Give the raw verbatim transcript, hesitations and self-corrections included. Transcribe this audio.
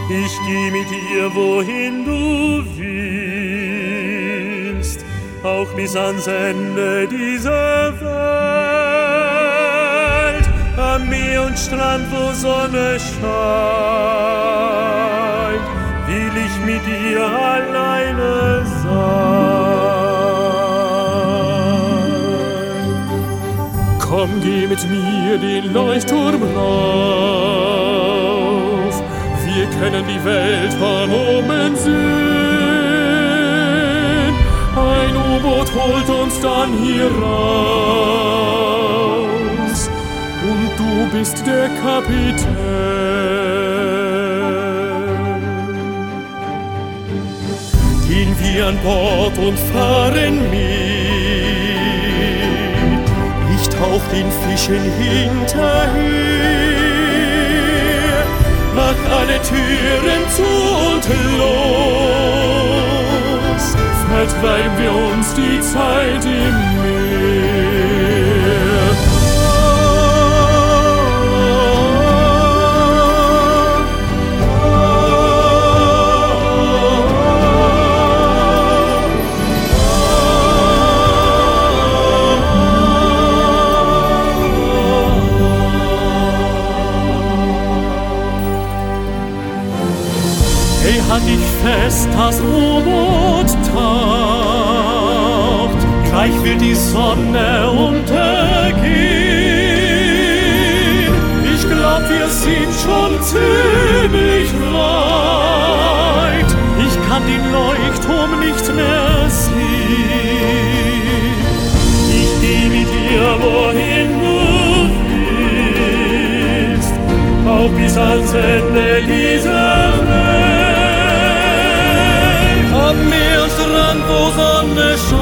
Ich geh mit dir, wohin du willst, auch bis ans Ende dieser Welt, am Meer und Strand, wo Sonne scheint, will ich mit dir alleine sein. Komm, geh mit mir den Leuchtturm rauf, wir können die Welt von oben sehen. Ein U-Boot holt uns dann hier raus und du bist der Kapitän. Gehen wir an Bord und fahren mit, ich tauch den Fischen hinterher, mach alle Türen zu und los, vertreiben wir uns die Zeit im Meer. Hey, halt dich fest, das U-Boot taucht, gleich wird die Sonne untergehen. Ich glaub, wir sind schon ziemlich weit, ich kann den Leuchtturm nicht mehr sehen. Ich geh mit dir, wohin du willst, auch bis ans Ende dieser Welt. Am Meer und Strand, wo Sonne scheint,